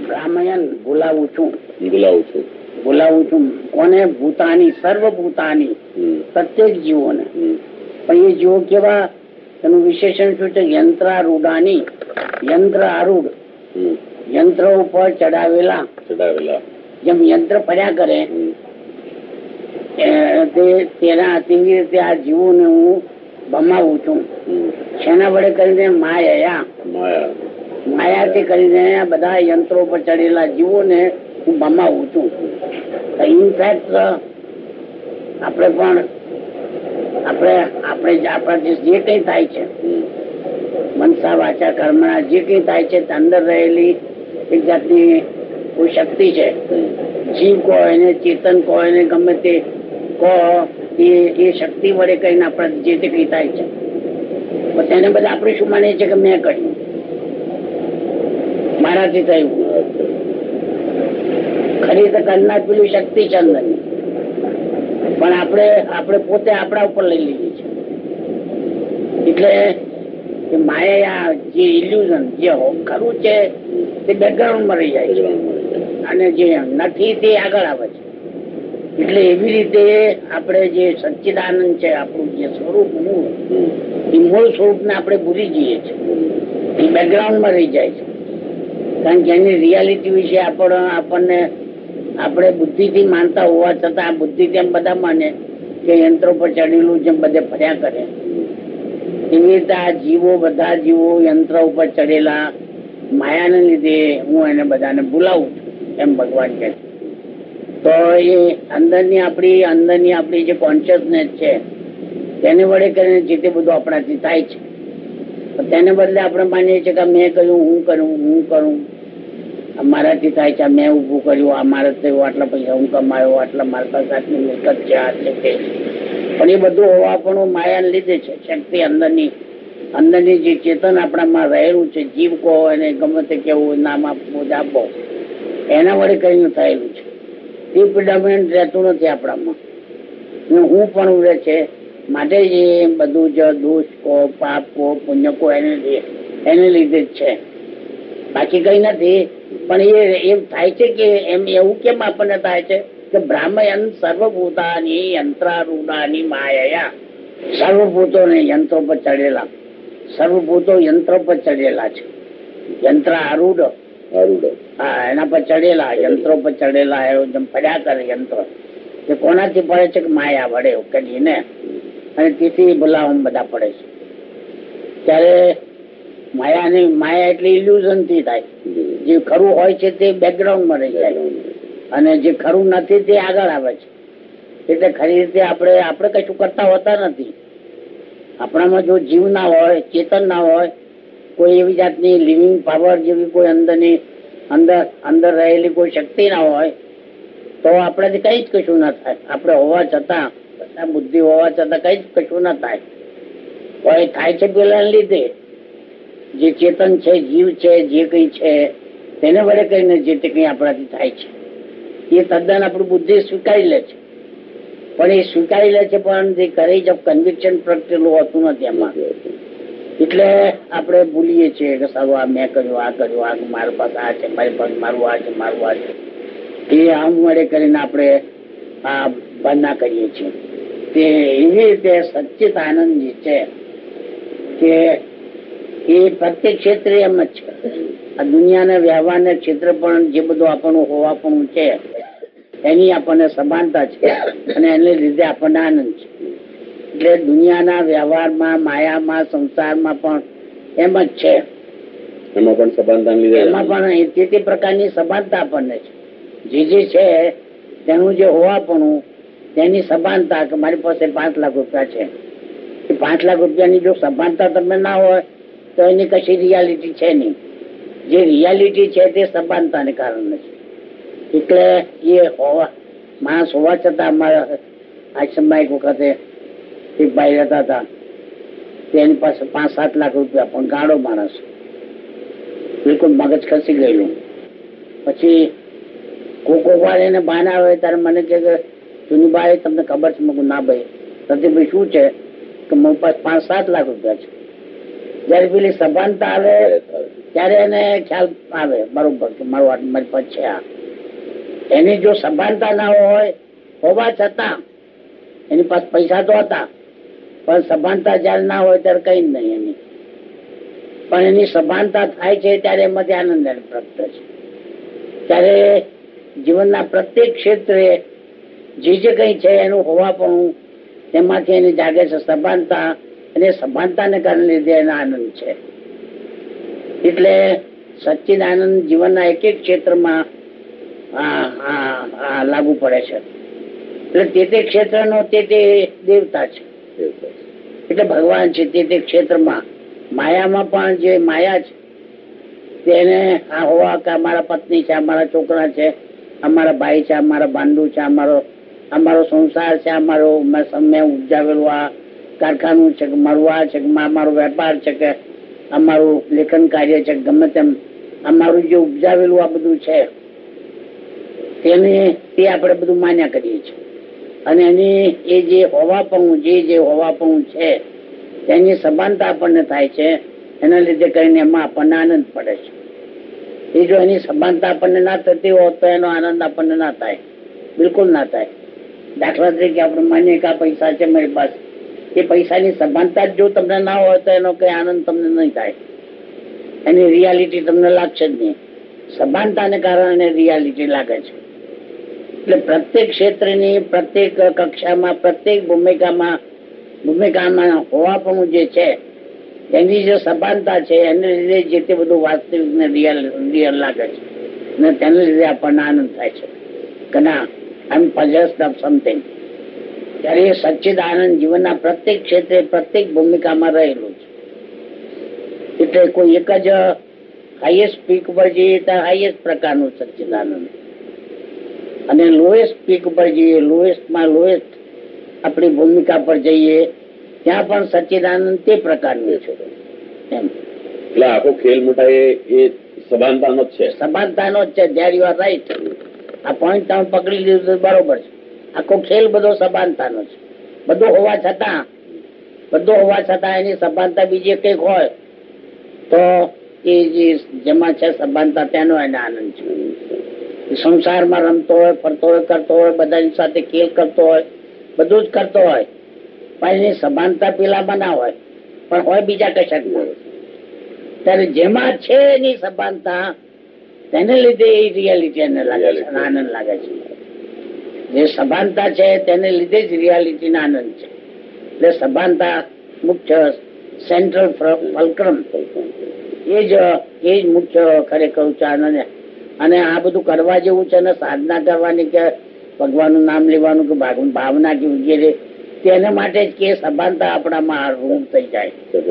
બ્રાહ્મણ બોલાવું છું કોને? ભૂતાની, સર્વભૂતાની, પ્રત્યેક જીવોને. પણ એ જીવો કેવા? એનું વિશેષણ શું છે? યંત્રારૂઢાની, યંત્ર આરૂઢ, યંત્ર ઉપર ચડાવેલા. જેમ યંત્ર ફર્યા કરે તેવી રીતે આ જીવોને હું ભમાવું છું. શેના વડે કરીને? માયાથી કરીને બધા યંત્રો પર ચડેલા જીવોને હું ભમાવું છું. ઇનફેક્ટ આપણે પણ આપણાથી જે કઈ થાય છે, મનસા વાચા કર્મના જે કઈ થાય છે, અંદર રહેલી એક જાતની કોઈ શક્તિ છે. જીવ કહો એને, ચેતન કહો એને, ગમે તે કહો, એ શક્તિ વડે કહીને આપણા જે તે કઈ થાય છે. પણ તેને બધા આપણે શું માનીએ છીએ કે મેં કર્યું, મારાથી થયું. ખરી તો કરનાર પેલી શક્તિ છે અંદરની, પણ આપણે પોતે આપણા ઉપર લઈ લીધી છે. એટલે માયા જે ઇલ્યુઝન જે ખરું છે તે બેકગ્રાઉન્ડમાં રહી જાય છે અને જે નથી તે આગળ આવે છે. એટલે એવી રીતે આપણે જે સચ્ચિદાનંદ છે, આપણું જે સ્વરૂપ મૂળ, એ મૂળ સ્વરૂપને આપણે ભૂલી જઈએ છીએ. એ બેકગ્રાઉન્ડમાં રહી જાય છે. કારણ કે એની રિયાલિટી વિશે આપણને આપણે બુદ્ધિથી માનતા હોવા છતાં આ બુદ્ધિ તેમ બધા માને કે યંત્રો પર ચડેલું જેમ બધે ફર્યા કરે. એવી રીતે આ જીવો, બધા જીવો યંત્ર ઉપર ચડેલા માયાને લીધે હું એને બધાને બોલાવું છું, એમ ભગવાન કહે છે. તો એ અંદરની આપણી જે કોન્શિયસનેસ છે તેને વડે કરીને જે તે બધું આપણાથી થાય છે. તેને બદલે આપણે માનીએ છીએ કે મેં કર્યું, હું કરું, મારાથી થાય છે, મેં ઉભું કર્યું, આ મારે થયું, આટલા પૈસા હું કમાયો, આટલા મારા પાસે આટલી મિલકત છે, આટલે તે. પણ એ બધું હોવા પણ માયાને લીધે છે. શક્તિ અંદરની જે ચેતન આપણામાં રહેલું છે, જીવ કહો એને, ગમે તે કેવું નામ આપો, એના વડે કઈ થયેલું છે. એ પ્રિડોમિનન્ટ રહેતું નથી આપણામાં. હું પણ રહે છે. માટે એ બધું જ દોષ કહો, પાપ કહો, પુણ્ય કહો, એને લીધે જ છે, બાકી કઈ નથી. પણ એ થાય છે કે એમ એવું કેમ આપણને થાય છે કે બ્રાહ્મણ સર્વભૂતાની યંત્રારૂઢાની માયા, સર્વભૂતોને યંત્રો પર ચડેલા, સર્વભૂતો યંત્રો પર ચડેલા છે. યંત્ર આરૂઢ, હા, એના પર ચડેલા, યંત્રો પર ચડેલા, જેમ ફર્યા કરે યંત્ર. એ કોનાથી પડે છે? કે માયા વડે કરીને. અને તેથી ભલામાં બધા પડે છે. ત્યારે માયા એટલે ઇલ્યુઝન થી થાય. જે ખરું હોય છે તે બેકગ્રાઉન્ડમાં રહી જાય અને જે ખરું નથી તે આગળ આવે છે. એટલે ખરી રીતે આપણે કશું કરતા હોતા નથી. આપણામાં જો જીવ ના હોય, ચેતન ના હોય, કોઈ એવી જાતની લિવિંગ પાવર જેવી કોઈ અંદર રહેલી કોઈ શક્તિ ના હોય તો આપણાથી કઈ જ કશું ના થાય. આપણે હોવા છતાં, બુદ્ધિ હોવા છતાં કઈ જ કશું ના થાય. કોઈ થાય છે પેલા લીધે જે ચેતન છે, જીવ છે, જે કઈ છે તેને વડે કહીને જે તે કઈ આપણાથી થાય છે એ તદ્દન આપણી બુદ્ધિ સ્વીકારી લે છે. પણ એ સ્વીકારી લે છે પણ જે કરી જ કન્વિક્શન પ્રગટેલું હોતું નથી એમાં. એટલે આપણે ભૂલીએ છીએ કે સારું આ મેં કર્યું, આ મારી પાસે આ છે, મારી પાસે મારું આ છે. એ આમ વડે કરીને આપણે આ બંધના કરીએ છીએ. તે એવી રીતે સચ્ચિત આનંદ જે છે કે એ પ્રત્યેક ક્ષેત્રે એમ જ છે. આ દુનિયાના વ્યવહારના ક્ષેત્ર પણ જે બધું આપણું હોવાપણું છે એની આપણને સભાનતા છે અને એને લીધે આપણને આનંદ છે. એટલે દુનિયાના વ્યવહારમાં, માયામાં, સંસારમાં પણ એમ જ છે. એમાં પણ સભાનતા લીધે એમાં પણ તે પ્રકારની સભાનતા આપણને છે. જે છે તેનું જે હોવાપણું, તેની સભાનતા કે મારી પાસે 5 લાખ રૂપિયા છે. એ 5 લાખ રૂપિયાની જો સભાનતા તમે ના હોય તો એની કશી રિયાલિટી છે નહીં. જે રિયાલિટી છે તે સભાનતાને કારણે છે. એટલે એ માણસ હોવા છતાં અમારા આશ્રમમાં એક વખતે એક ભાઈ રહેતા હતા, તેની પાસે 5-7 લાખ રૂપિયા, પણ ગાળો માણસ, બિલકુલ મગજ ખસી ગયેલું. પછી કોક વાર એને બાન આવે ત્યારે મને કે જુનીભાઈ તમને ખબર છે? મેં ના ભાઈ. સતીભાઈ શું છે? કે મારી પાસે 5-7 લાખ રૂપિયા છે. જયારે પેલી સભાનતા આવે ત્યારે એને ખ્યાલ આવે બરોબર કે મારી પાસે છે આ. એની જો સભાનતા ના હોય, હોવા છતાં એની પાસે પૈસા તો હતા, પણ સભાનતા જયારે ના હોય ત્યારે કઈ જ નહીં એની. પણ એની સભાનતા થાય છે ત્યારે એમાંથી આનંદ પ્રાપ્ત છે. ત્યારે જીવનના પ્રત્યેક ક્ષેત્રે જે કઈ છે એનું હોવા પણ તેમાંથી એની જાગે છે સભાનતા, અને સભાનતાને કારણે લીધે એનો આનંદ છે. એટલે સચ્ચિદ આનંદ જીવનના એક એક ક્ષેત્રમાં લાગુ પડે છે. એટલે તે ક્ષેત્રનો તે દેવતા છે, એટલે ભગવાન છે તે ક્ષેત્રમાં. માયામાં પણ જે માયા છે તેને આ હોવા કે અમારા પત્ની છે, અમારા છોકરા છે, અમારા ભાઈ છે, અમારા બાંધુ છે, અમારો સંસાર છે, મેં ઉપજાવેલું આ કારખાનું છે, કે મારું આ છે, કે મારો વેપાર છે, કે અમારું લેખન કાર્ય છે, ગમે તેમ અમારું જે ઉપજાવેલું આ બધું છે તે આપણે બધું માન્યા કરીએ છીએ. અને એની એ જે હોવાપણું જે હોવાપણું છે તેની સભાનતા આપણને થાય છે. એના લીધે કરીને એમાં આપણને આનંદ પડે છે. એ જો એની સભાનતા આપણને ના થતી હોત તો એનો આનંદ આપણને ના થાય, બિલકુલ ના થાય. દાખલા તરીકે આપણે માનીએ કે આ પૈસા છે મારી પાસે, એ પૈસાની સભાનતા જો તમને ના હોય તો એનો કઈ આનંદ તમને નહીં થાય, એની રિયાલિટી તમને લાગશે જ નહીં. સભાનતાને કારણે રિયાલિટી લાગે છે. એટલે પ્રત્યેક ક્ષેત્રની પ્રત્યેક કક્ષામાં પ્રત્યેક ભૂમિકામાં હોવાપણું જે છે એની જે સભાનતા છે એને લીધે જે તે બધું વાસ્તવિક ને રિયલ લાગે છે, અને તેને લીધે આપણને આનંદ થાય છે કે ના આઈ એમ પોઝેસ્ડ ઓફ સમથિંગ. ત્યારે એ સચ્ચિદ આનંદ જીવનના પ્રત્યેક ક્ષેત્રે પ્રત્યેક ભૂમિકામાં રહેલું છે. એટલે કોઈ એક જ હાઈએસ્ટ પીક ઉપર જઈએ તો હાઈએસ્ટ પ્રકારનું સચ્ચિદ આનંદ, અને લોએસ્ટ પીક ઉપર જઈએ, લોએસ્ટમાં લોએસ્ટ આપણી ભૂમિકા પર જઈએ ત્યાં પણ સચ્ચિદાનંદ તે પ્રકારનું છે. એમ એટલે આખો ખેલ મોટા એ સભાનતાનો જ છે, સભાનતાનો જ છે. There you are right. આ પોઈન્ટ તમે પકડી લીધું બરોબર છે. આખો ખેલ બધો સભાનતાનો છે. બધું હોવા છતાં એની સભાનતા બીજી કંઈક હોય તો એ જેમાં છે સભાનતા તેનો એને આનંદ છે. સંસારમાં રમતો હોય, ફરતો હોય, કરતો હોય, બધાની સાથે ખેલ કરતો હોય, બધું જ કરતો હોય, પણ એની સભાનતા પેલામાં ના હોય, પણ હોય બીજા કશાકમાં. ત્યારે જેમાં છે એની સભાનતા તેને લીધે એ રિયાલિટી એને લાગે છે, આનંદ લાગે છે. જે સભાનતા છે તેને લીધે જ રિયાલિટી ના આનંદ છે. એટલે સભાનતા મુખ્ય સેન્ટ્રલ ફલક્રમ એ જ મુખ્ય ખરેખર છે આનંદ. અને આ બધું કરવા જેવું છે ને, સાધના કરવાની કે ભગવાનનું નામ લેવાનું કે ભાવના કે વગેરે, તેને માટે જ કે સભાનતા આપણામાં રૂમ થઈ જાય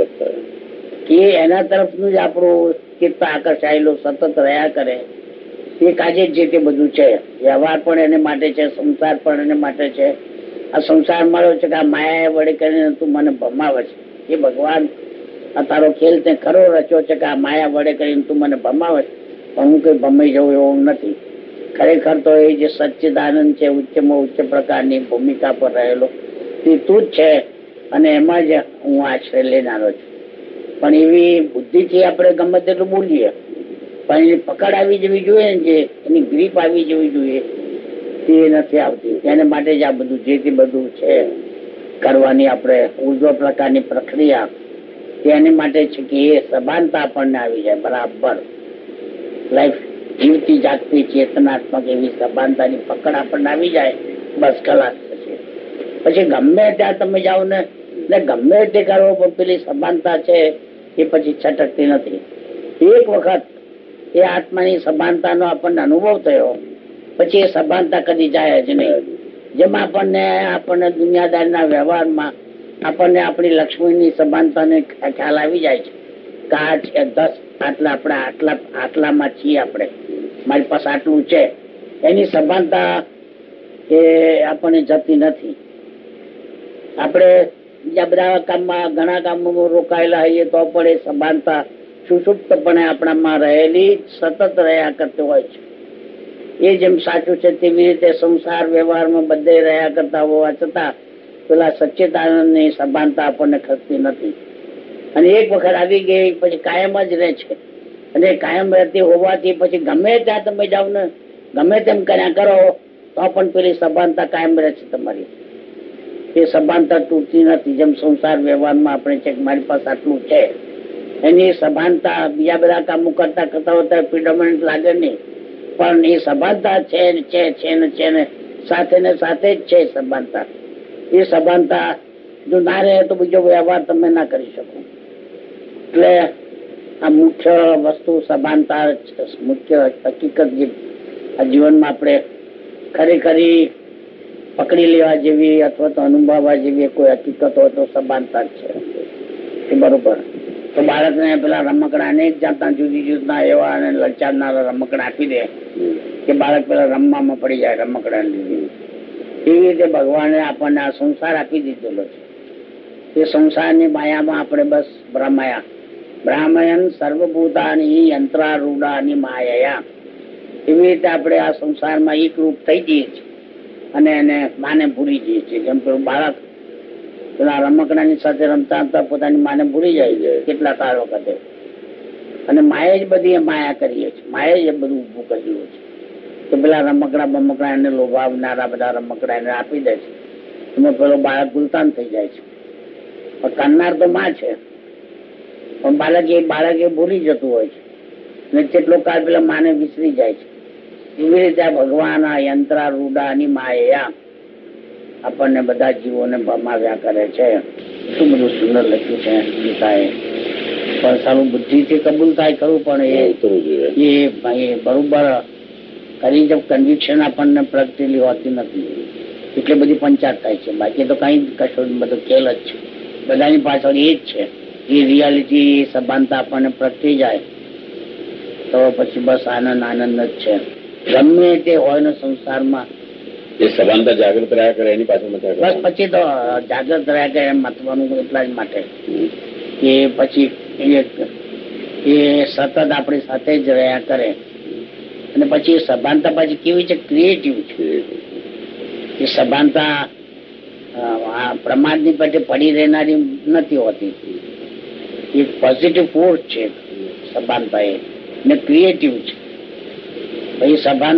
કે એના તરફનું જ આપણું ચિત્ત આકર્ષાયેલું સતત રહ્યા કરે. તે કાજે જ જે તે બધું છે. વ્યવહાર પણ એને માટે છે, સંસાર પણ એને માટે છે. આ સંસાર મળ્યો છે કે આ માયા વડે કરીને તું મને ભમાવે છે. એ ભગવાન આ તારો ખેલ તે ખરો રચ્યો છે કે આ માયા વડે કરીને તું મને ભમાવે છે, પણ હું કઈ ભમાઈ જવું એવું નથી. ખરેખર તો એ જે સચ્ચિદાનંદ છે, ઉચ્ચમાં ઉચ્ચ પ્રકારની ભૂમિકા પર રહેલો તે તું જ છે, અને એમાં જ હું આશ્રય લેનારો છું. પણ એવી બુદ્ધિથી આપણે ગમે તેટલું બોલીએ, પણ એની પકડ આવી જવી જોઈએ ને, જે એની ગ્રીપ આવી જવી જોઈએ, તે નથી આવતી. તેને માટે જ આ બધું જે તે બધું છે કરવાની આપણે ઉર્ધ્વ પ્રકારની પ્રક્રિયા, તેની માટે છે કે એ સભાનતા આપણને આવી જાય બરાબર. લાઈફ જીવતી જાગતી ચેતનાત્મક એવી સભાનતાની પકડ આપણને આવી જાય, બસ કલાક પછી ગમે ત્યાં તમે જાઓ ને ગમે તે કરો, પણ પેલી સભાનતા છે એ પછી છટકતી નથી. એક વખત એ આત્માની સભાનતાનો આપણને અનુભવ થયો પછી એ સભાનતા કદી જાય જ નહીં. જેમાં આપણને દુનિયાદારના વ્યવહારમાં આપણને આપણી લક્ષ્મીની સભાનતાને ખ્યાલ આવી જાય છે કે આ છે 10, આટલામાં છીએ આપણે, મારી પાસે આટલું છે. એની સભાનતા એ આપણને જતી નથી. આપણે બીજા બધા કામમાં ઘણા કામમાં રોકાયેલા હોઈએ તો પણ એ સભાનતા સુષુપ્તપણે આપણામાં રહેલી સતત રહ્યા કરતી હોય છે. એ જેમ સાચું છે તેવી રીતે સંસાર વ્યવહારમાં બધે રહ્યા કરતા હોવા છતાં પેલા સચ્ચિદાનંદની સભાનતા આપણને ખસતી નથી. અને એક વખત આવી ગઈ પછી કાયમ જ રહે છે. અને કાયમ રહેતી હોવાથી પછી ગમે ત્યાં તમે જાઓ ને ગમે તેમ કર્યા કરો તો પણ પેલી સભાનતા કાયમ રહે છે તમારી. એ સભાનતા તૂટતી નથી. જેમ સંસાર વ્યવહારમાં આપણે છે મારી પાસે આટલું છે એની સભાનતા બીજા બધા કામો કરતા કરતા હોતા પ્રિડોમિનન્ટ લાગે નહીં, પણ એ સભાનતા છે ને સાથે ને સાથે જ છે સભાનતા. એ સભાનતા જો ના રહે તો બીજો વ્યવહાર તમે ના કરી શકો. એટલે આ મુખ્ય વસ્તુ સભાનતા મુખ્ય હકીકત જે આ જીવનમાં આપણે ખરેખરી પકડી લેવા જેવી અથવા તો અનુભવવા જેવી કોઈ હકીકત હોય તો સભાનતા જ છે. બરોબર. તો બાળકને પેલા રમકડા અનેક જાતના જુદી જુદા એવા અને લલચાવનારા રમકડા આપી દે કે બાળક પેલા રમવામાં પડી જાય રમકડા લીધી. એવી રીતે ભગવાને આપણને આ સંસાર આપી દીધેલો છે. એ સંસારની માયામાં આપણે બસ ભ્રમાયા. બ્રાહ્મયન સર્વભૂતાની યંત્રારૂઢાની માયા. એવી રીતે આપણે આ સંસારમાં એકરૂપ થઈ જઈએ છીએ અને એને માને ભૂલી જઈએ છીએ. જેમ પેલું બાળક પેલા રમકડાની સાથે રમતા રમતા પોતાની માને ભૂલી જાય કેટલા કાળ વખતે. અને માએ જ બધી માયા કરીએ છીએ. માએ જ બધું ઉભું કર્યું છે કે પેલા રમકડા એને લોભાવનારા બધા રમકડા એને આપી દે છે. એમાં પેલો બાળક ગુલતાન થઈ જાય છે. પણ કરનાર તો માં છે, પણ બાળક એ ભૂલી જતું હોય છે ને કેટલો કાળ પેલા માને વિસરી જાય છે. એવી રીતે ભગવાન આ યંત્રારૂઢાની માયા આપણને બધા જીવોને ભમાવ્યા કરે છે. શું બધું સુંદર લખ્યું છે ગીતાએ. પણ સારું બુદ્ધિથી કબૂલ થાય ખરું, પણ એ બરોબર કરી જબ કન્વિક્શન આપણને પ્રગટેલી હોતી નથી એટલે બધી પંચાયત થાય છે. બાકી તો કઈ કશું બધું ખેલ જ છે. બધાની પાછળ એ જ છે. એ રિયાલિટી સભાનતા આપણને પ્રગટી જાય તો પછી બસ આનંદ જ છે. ગમે તે હોય ને સંસારમાં એ સભાનતા જાગૃત રહ્યા કરે એની પાછળ બસ પછી તો જાગૃત રહ્યા કરે એમ મતવાનું એટલા જ માટે કે પછી એ સતત આપણી સાથે જ રહ્યા કરે. અને પછી સભાનતા પાછી કેવી છે? ક્રિએટિવ છે. એ સભાનતા પ્રમાદની પેટે પડી રહેનારી નથી હોતી. એક પોઝિટિવ ફોર્સ છે સભાનતા એ ક્રિએટિવ છે. પછી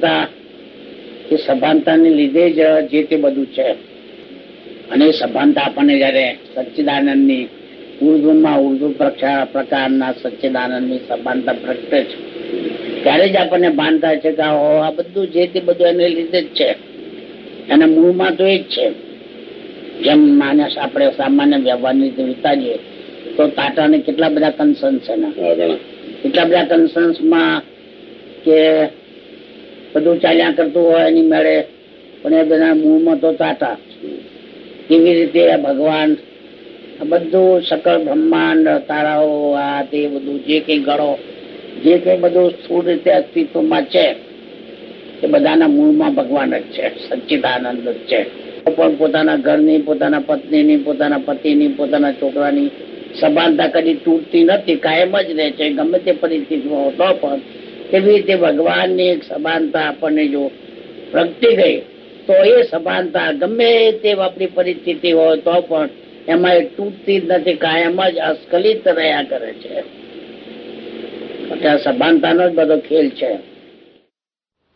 સભાનતાને લીધે જ જે તે બધું છે. અને સભાનતા આપણને જયારે સચ્ચિદાનંદની ઉર્દુ પ્રકારના સચ્ચિદાનંદની સભાનતા પ્રગટે છે ત્યારે જ આપણને ભાન થાય છે કે આ બધું જે તે બધું એને લીધે જ છે. એના મૂળમાં તો એ જ છે. જેમ માણસ આપણે સામાન્ય વ્યવહારની રીતે વિતાજીએ તો ટાટાને કેટલા બધા કન્સર્ન છે ને, એટલા બધા કન્સર્ન્સમાં કે બધું ચાલ્યા કરતું હોય એની મેળે, પણ એ બધા મૂળમાં તો ટાટા. એવી રીતે ભગવાન આ બધું સકળ બ્રહ્માંડ તારાઓ આ તે બધું જે કઈ ગળો જે કઈ બધું સ્થૂળ રીતે અસ્તિત્વમાં છે એ બધાના મૂળમાં ભગવાન જ છે, સચ્ચિદાનંદ જ છે. પણ પોતાના ઘરની, પોતાના પત્નીની, પોતાના પતિની, પોતાના છોકરાની સભાનતા કદી તૂટતી નથી, કાયમ જ રહે છે ગમે તે પરિસ્થિતિમાં હોતો. પણ એવી રીતે ભગવાનની એક સભાનતા આપણને જો પ્રગટી ગઈ તો એ સભાનતા ગમે તે આપણી પરિસ્થિતિ હોય તો પણ એમાં એ તૂટતી જ નથી, કાયમ જ અસ્ખલિત રહ્યા કરે છે. સભાનતાનો જ બધો ખેલ છે.